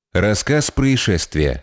Рассказ происшествия.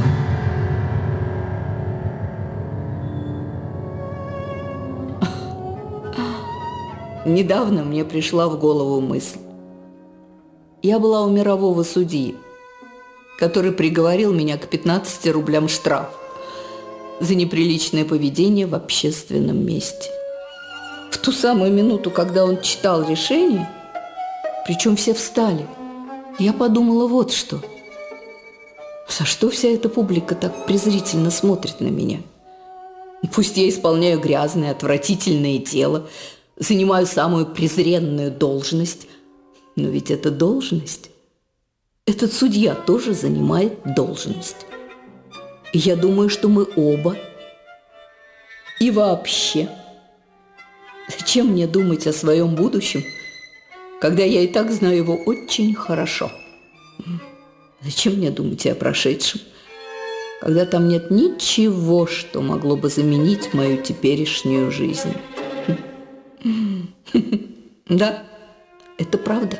Недавно мне пришла в голову мысль. Я была у мирового судьи, который приговорил меня к 15 рублям штраф за неприличное поведение в общественном месте. В ту самую минуту, когда он читал решение, причем все встали, я подумала вот что. За что вся эта публика так презрительно смотрит на меня? Пусть я исполняю грязное, отвратительное дело, занимаю самую презренную должность, но ведь это должность. Этот судья тоже занимает должность. И я думаю, что мы оба. И вообще, зачем мне думать о своем будущем, когда я и так знаю его очень хорошо? Зачем мне думать и о прошедшем, когда там нет ничего, что могло бы заменить мою теперешнюю жизнь? Да, это правда.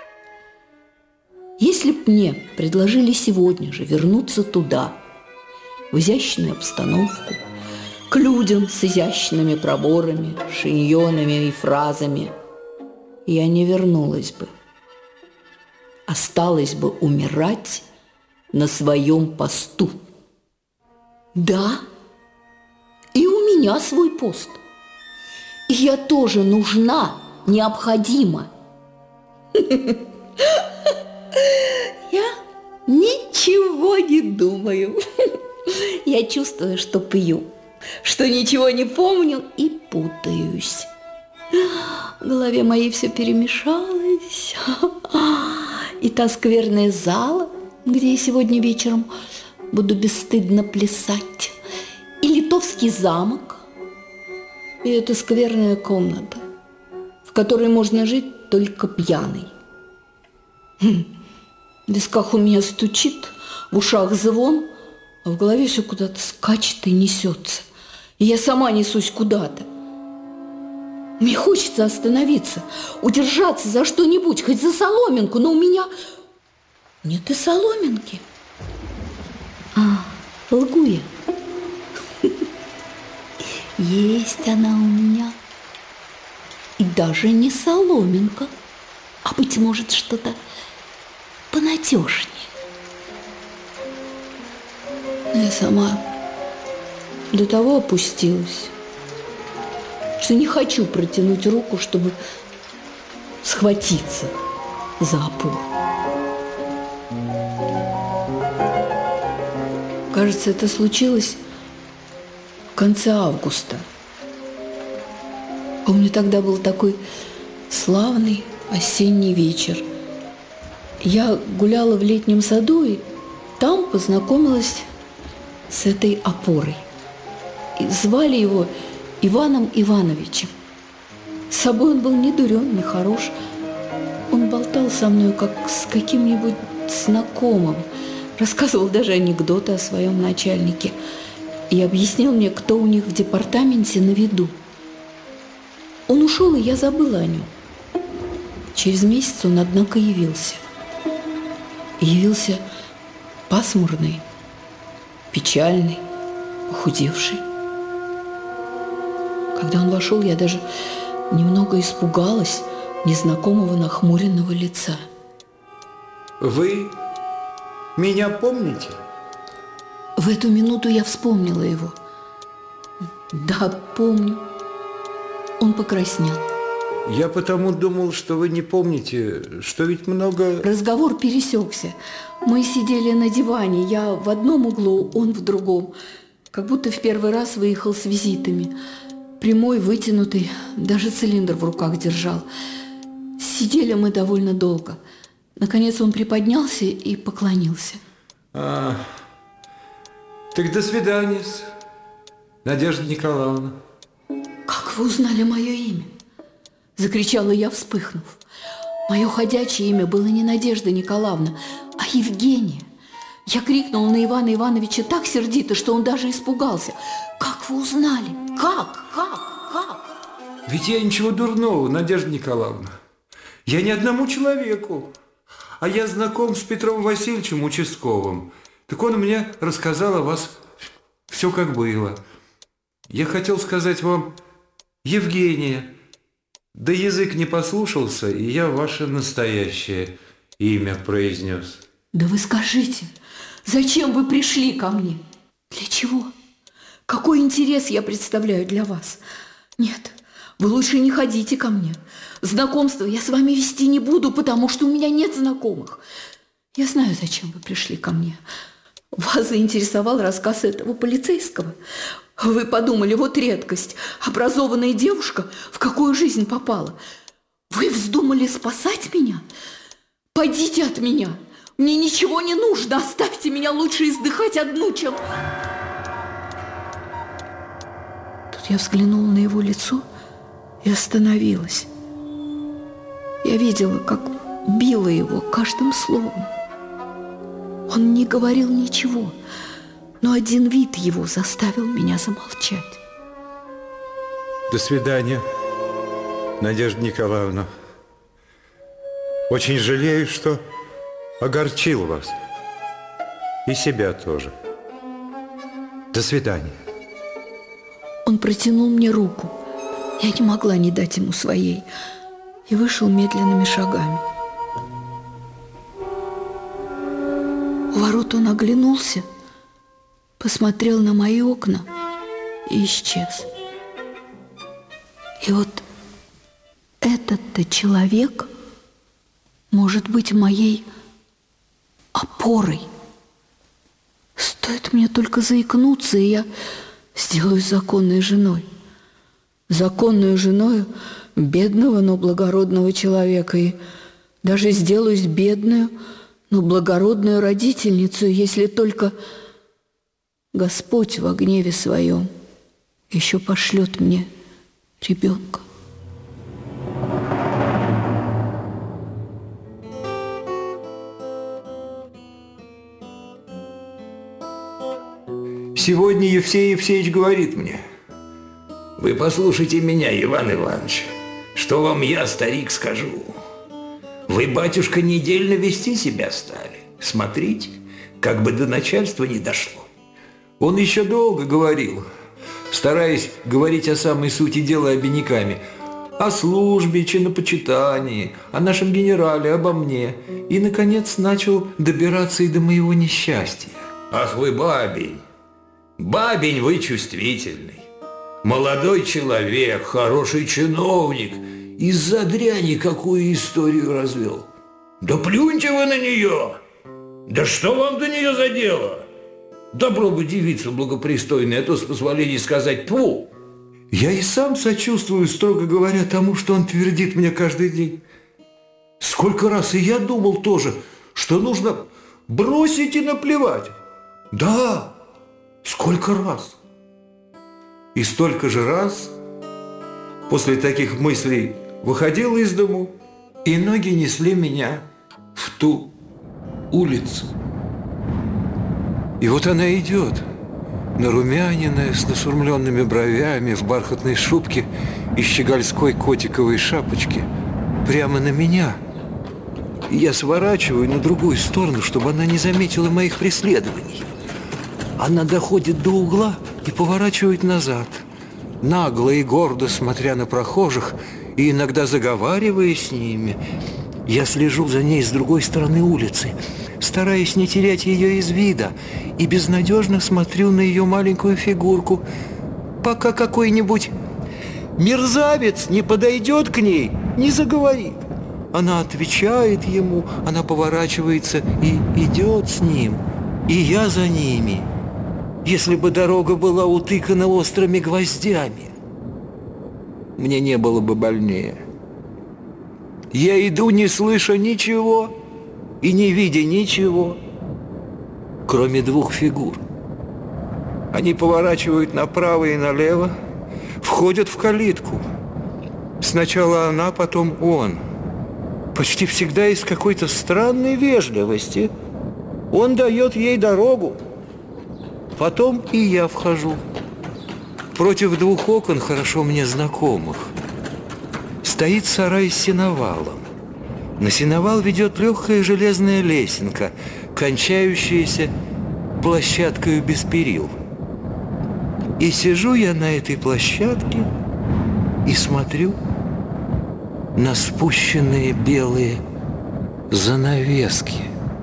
Если б мне предложили сегодня же вернуться туда, в изящную обстановку, к людям с изящными проборами, шиньонами и фразами, я не вернулась бы. Осталась бы умирать на своем посту. Да, и у меня свой пост. И я тоже нужна, необходима. Я ничего не думаю. Я чувствую, что пью, что ничего не помню и путаюсь. В голове моей все перемешалось. И та скверная зала, где я сегодня вечером буду бесстыдно плясать, и Литовский замок, и эта скверная комната, в которой можно жить только пьяный. В висках у меня стучит, в ушах звон, а в голове все куда-то скачет и несется. И я сама несусь куда-то. Мне хочется остановиться, удержаться за что-нибудь, хоть за соломинку, но у меня нет и соломинки. Лгу я. Есть она у меня. И даже не соломинка, а, быть может, что-то понадежнее. Но я сама до того опустилась, что не хочу протянуть руку, чтобы схватиться за опору. Кажется, это случилось в конце августа. Помню, тогда был такой славный осенний вечер. Я гуляла в летнем саду и там познакомилась с этой опорой. И звали его Иваном Ивановичем. С собой он был не дурен, не хорош. Он болтал со мной, как с каким-нибудь знакомым. Рассказывал даже анекдоты о своем начальнике. И объяснил мне, кто у них в департаменте на виду. Он ушел, и я забыла о нем. Через месяц он, однако, явился. Явился пасмурный, печальный, похудевший. Когда он вошел, я даже немного испугалась незнакомого нахмуренного лица. Вы меня помните? В эту минуту я вспомнила его. Да, помню. Он покраснел. Я потому думал, что вы не помните, что ведь много... Разговор пересекся. Мы сидели на диване, я в одном углу, он в другом. Как будто в первый раз выехал с визитами. Прямой, вытянутый, даже цилиндр в руках держал. Сидели мы довольно долго. Наконец он приподнялся и поклонился. Так до свидания, Надежда Николаевна. «Как вы узнали мое имя?» – закричала я, вспыхнув. Мое ходячее имя было не Надежда Николаевна, а Евгения. Я крикнула на Ивана Ивановича так сердито, что он даже испугался. «Как вы узнали? Как? Ведь я ничего дурного, Надежда Николаевна. Я ни одному человеку. А я знаком с Петром Васильевичем участковым. Так он мне рассказал о вас все как было. Я хотел сказать вам Евгения. Да язык не послушался, и я ваше настоящее имя произнес. Да вы скажите, зачем вы пришли ко мне? Для чего? Какой интерес я представляю для вас? Нет, вы лучше не ходите ко мне. Знакомство я с вами вести не буду, потому что у меня нет знакомых. Я знаю, зачем вы пришли ко мне. Вас заинтересовал рассказ этого полицейского. Вы подумали, вот редкость, образованная девушка в какую жизнь попала. Вы вздумали спасать меня? Пойдите от меня. Мне ничего не нужно. Оставьте меня лучше издыхать одну, чем... Тут я взглянула на его лицо и остановилась. Я видела, как била его каждым словом. Он не говорил ничего, но один вид его заставил меня замолчать. До свидания, Надежда Николаевна. Очень жалею, что огорчил вас. И себя тоже. До свидания. Он протянул мне руку. Я не могла не дать ему своей. И вышел медленными шагами. У ворот он оглянулся, посмотрел на мои окна и исчез. И вот этот-то человек может быть моей опорой. Стоит мне только заикнуться, и я сделаюсь законной женой. Законную женою бедного, но благородного человека. И даже сделаюсь бедную, но благородную родительницу, если только Господь во гневе своем еще пошлет мне ребенка. Сегодня Евсей Евсеевич говорит мне: вы послушайте меня, Иван Иванович, что вам я, старик, скажу. Вы, батюшка, недельно вести себя стали. Смотрите, как бы до начальства не дошло. Он еще долго говорил, стараясь говорить о самой сути дела обиняками, о службе, чинопочитании, о нашем генерале, обо мне. И, наконец, начал добираться и до моего несчастья. Ах вы, бабень! Бабень, вы чувствительный. Молодой человек, хороший чиновник. Из-за дряни какую историю развел. Да плюньте вы на нее! Да что вам до нее за дело? Добро бы девицу благопристойной, а то, с позволения сказать, тьфу! Я и сам сочувствую, строго говоря, тому, что он твердит мне каждый день. Сколько раз и я думал тоже, что нужно бросить и наплевать. Да, сколько раз. И столько же раз после таких мыслей выходил из дому, и ноги несли меня в ту улицу. И вот она идет, нарумяненная, с насурмленными бровями, в бархатной шубке и щегольской котиковой шапочке, прямо на меня. И я сворачиваю на другую сторону, чтобы она не заметила моих преследований. Она доходит до угла и поворачивает назад, нагло и гордо смотря на прохожих и иногда заговаривая с ними. Я слежу за ней с другой стороны улицы, стараясь не терять ее из вида, и безнадежно смотрю на ее маленькую фигурку, пока какой-нибудь мерзавец не подойдет к ней, не заговорит. Она отвечает ему, она поворачивается и идет с ним, и я за ними. Если бы дорога была утыкана острыми гвоздями, мне не было бы больнее. Я иду, не слыша ничего и не видя ничего, кроме двух фигур. Они поворачивают направо и налево, входят в калитку. Сначала она, потом он. Почти всегда из какой-то странной вежливости он дает ей дорогу. Потом и я вхожу. Против двух окон, хорошо мне знакомых, стоит сарай с сеновалом. На сеновал ведет легкая железная лесенка, кончающаяся площадкою без перил. И сижу я на этой площадке и смотрю на спущенные белые занавески.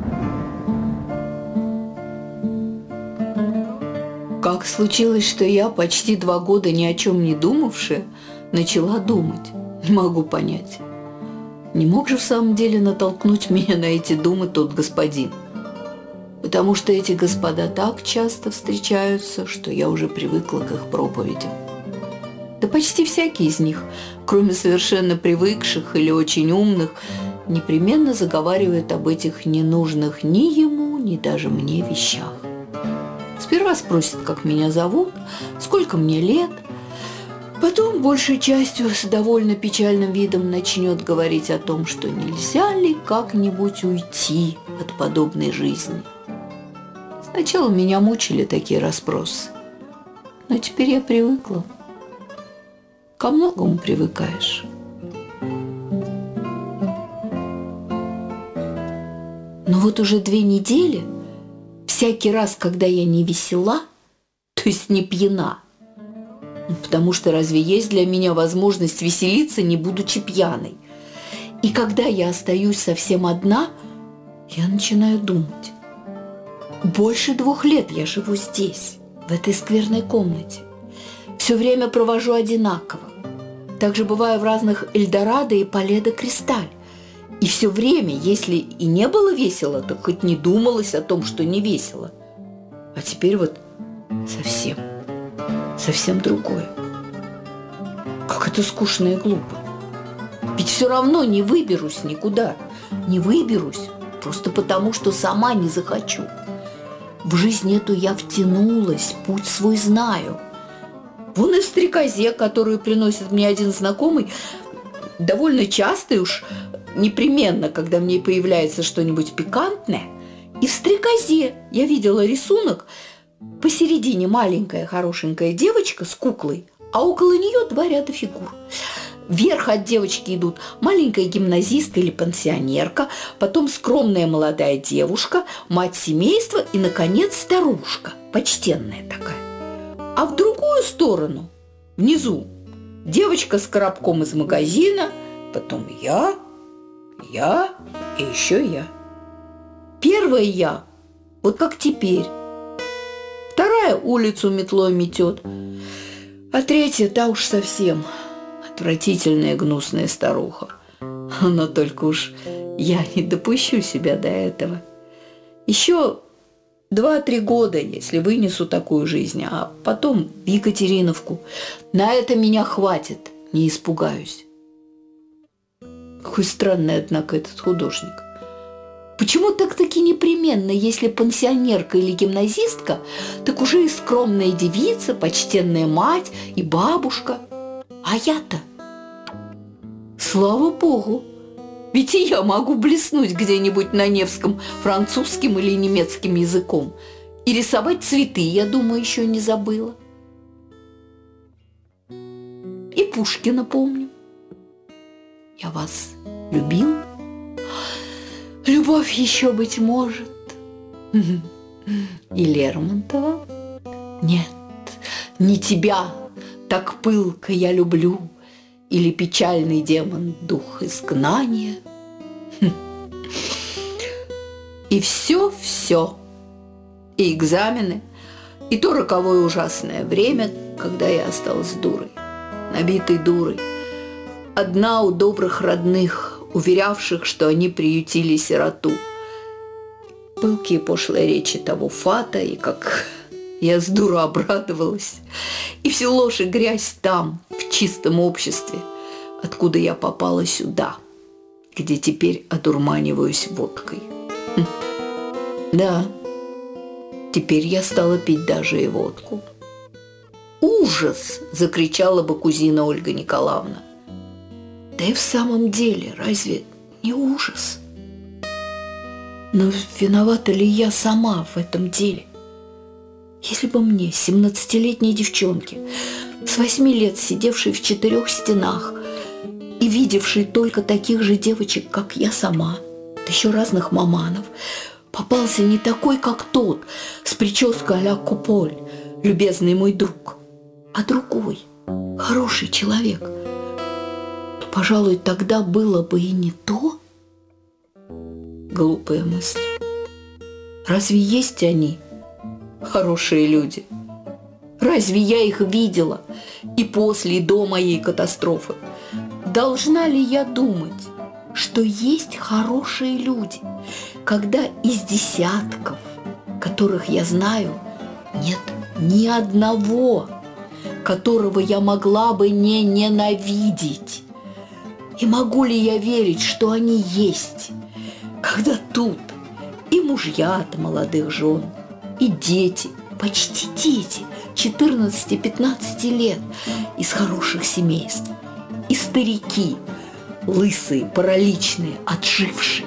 Как случилось, что я, почти 2 года ни о чем не думавшая, начала думать? Не могу понять. Не мог же в самом деле натолкнуть меня на эти думы тот господин? Потому что эти господа так часто встречаются, что я уже привыкла к их проповедям. Да почти всякий из них, кроме совершенно привыкших или очень умных, непременно заговаривает об этих ненужных ни ему, ни даже мне вещах. Сперва спросит, как меня зовут, сколько мне лет. Потом, большей частью, с довольно печальным видом начнет говорить о том, что нельзя ли как-нибудь уйти от подобной жизни. Сначала меня мучили такие расспросы, но теперь я привыкла. Ко многому привыкаешь. Но вот уже 2 недели, всякий раз, когда я не весела, то есть не пьяна, потому что разве есть для меня возможность веселиться, не будучи пьяной? И когда я остаюсь совсем одна, я начинаю думать. Больше 2 лет я живу здесь, в этой скверной комнате. Все время провожу одинаково. Также бываю в разных Эльдорадо и Пале де Кристаль. И все время, если и не было весело, то хоть не думалось о том, что не весело. А теперь вот совсем другое. Как это скучно и глупо. Ведь все равно не выберусь никуда. Не выберусь просто потому, что сама не захочу. В жизнь эту я втянулась, путь свой знаю. Вон и в стрекозе, которую приносит мне один знакомый, довольно часто и уж непременно, когда мне появляется что-нибудь пикантное. И в стрекозе я видела рисунок. Посередине маленькая хорошенькая девочка с куклой, а около нее 2 ряда фигур. Вверх от девочки идут маленькая гимназистка или пансионерка, потом скромная молодая девушка, мать семейства и, наконец, старушка, почтенная такая. А в другую сторону, внизу, девочка с коробком из магазина, потом я и еще я. Первая я, вот как теперь. Вторая улицу метлой метет, а третья, та уж совсем отвратительная гнусная старуха. Но только уж я не допущу себя до этого. Еще 2-3 года, если вынесу такую жизнь, а потом в Екатериновку. На это меня хватит, не испугаюсь. Какой странный, однако, этот художник. Почему так-таки непременно, если пансионерка или гимназистка, так уже и скромная девица, почтенная мать и бабушка? А я-то? Слава Богу! Ведь и я могу блеснуть где-нибудь на Невском французским или немецким языком. И рисовать цветы, я думаю, еще не забыла. И Пушкина помню. Я вас любил? Любовь еще, быть может. И Лермонтова? Нет, не тебя так пылко я люблю. Или печальный демон, дух изгнания. И все. И экзамены, и то роковое ужасное время, когда я осталась дурой, набитой дурой. Одна у добрых родных, уверявших, что они приютили сироту. Пылкие пошлые речи того фата, и как я с дуру обрадовалась. И всю ложь и грязь там, в чистом обществе, откуда я попала сюда, где теперь одурманиваюсь водкой. Да, теперь я стала пить даже и водку. «Ужас!» – закричала бы кузина Ольга Николаевна. Да и в самом деле, разве не ужас? Но виновата ли я сама в этом деле? Если бы мне, 17-летней девчонке, с 8 лет сидевшей в 4 стенах, и и видевший только таких же девочек, как я сама, да еще разных маманов, попался не такой, как тот, с прической а-ля Куполь, любезный мой друг, а другой, хороший человек, то, пожалуй, тогда было бы и не то. Глупая мысль. Разве есть они, хорошие люди? Разве я их видела и после, и до моей катастрофы? Должна ли я думать, что есть хорошие люди, когда из десятков, которых я знаю, нет ни одного, которого я могла бы не ненавидеть? И могу ли я верить, что они есть, когда тут и мужья от молодых жен, и дети, почти дети, 14-15 лет, из хороших семейств, и старики, лысые, параличные, отжившие.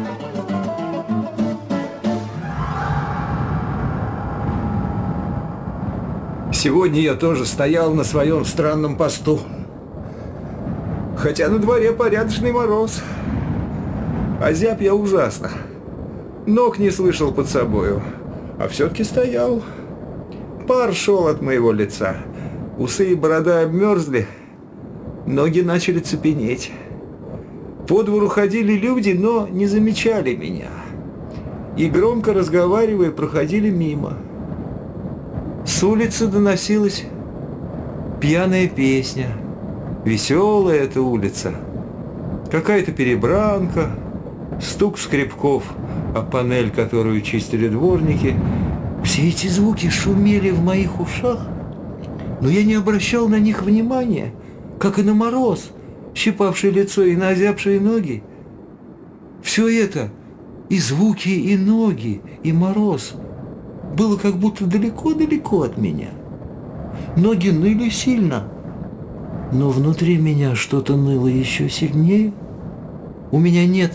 Сегодня я тоже стоял на своем странном посту. Хотя на дворе порядочный мороз. Озяб я ужасно. Ног не слышал под собою, а все-таки стоял. Пар шел от моего лица. Усы и борода обмерзли. Ноги начали цепенеть. По двору ходили люди, но не замечали меня. И громко разговаривая, проходили мимо. С улицы доносилась пьяная песня. Веселая эта улица. Какая-то перебранка, стук скребков о панель, которую чистили дворники. Все эти звуки шумели в моих ушах, но я не обращал на них внимания, как и на мороз, щипавший лицо, и на озябшие ноги. Все это, и звуки, и ноги, и мороз, было как будто далеко-далеко от меня. Ноги ныли сильно, но внутри меня что-то ныло еще сильнее. У меня нет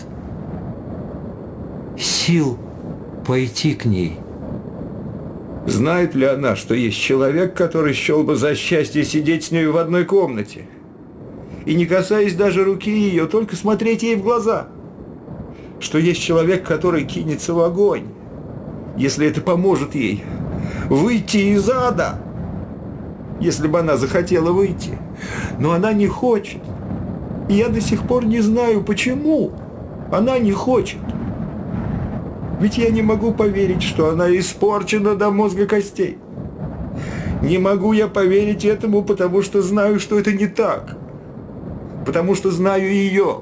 сил пойти к ней. Знает ли она, что есть человек, который счел бы за счастье сидеть с ней в одной комнате? И не касаясь даже руки ее, только смотреть ей в глаза. Что есть человек, который кинется в огонь, если это поможет ей выйти из ада, если бы она захотела выйти. Но она не хочет. И я до сих пор не знаю, почему она не хочет. Ведь я не могу поверить, что она испорчена до мозга костей. Не могу я поверить этому, потому что знаю, что это не так. Потому что знаю ее.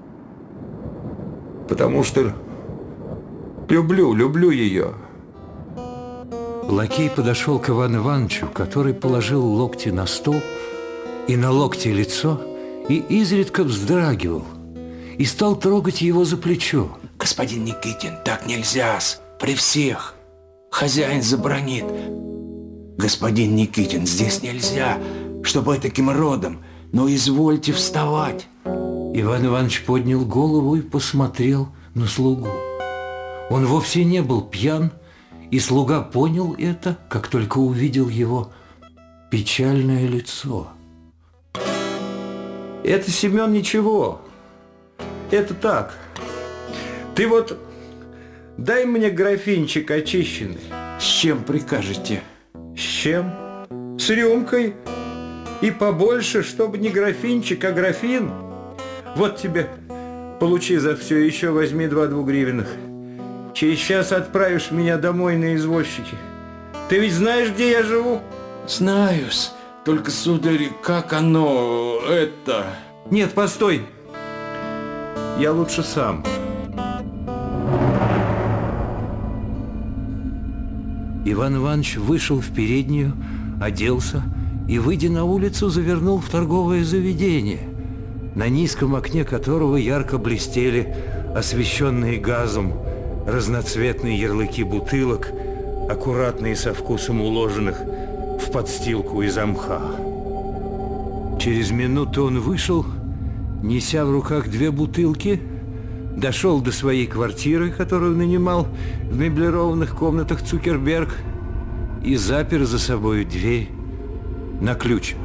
Потому что люблю ее. Лакей подошел к Ивану Ивановичу, который положил локти на стол и на локти лицо, и изредка вздрагивал, и стал трогать его за плечо. Господин Никитин, так нельзя-с, при всех. Хозяин забранит. Господин Никитин, здесь нельзя, чтобы таким родом, но извольте вставать. Иван Иванович поднял голову и посмотрел на слугу. Он вовсе не был пьян, и слуга понял это, как только увидел его печальное лицо. Это, Семен, ничего. Это так. Ты вот дай мне графинчик очищенный. С чем прикажете? С чем? С рюмкой. И побольше, чтобы не графинчик, а графин. Вот тебе, получи за все, еще возьми 2 двугривенных. Через час отправишь меня домой на извозчике. Ты ведь знаешь, где я живу? Знаю-с, только, сударь, как оно, это... Нет, постой. Я лучше сам. Иван Иванович вышел в переднюю, оделся и, выйдя на улицу, завернул в торговое заведение, на низком окне которого ярко блестели освещенные газом разноцветные ярлыки бутылок, аккуратные со вкусом уложенных в подстилку из мха. Через минуту он вышел, неся в руках 2 бутылки, дошел до своей квартиры, которую нанимал в меблированных комнатах Цукерберг, и запер за собой дверь на ключ.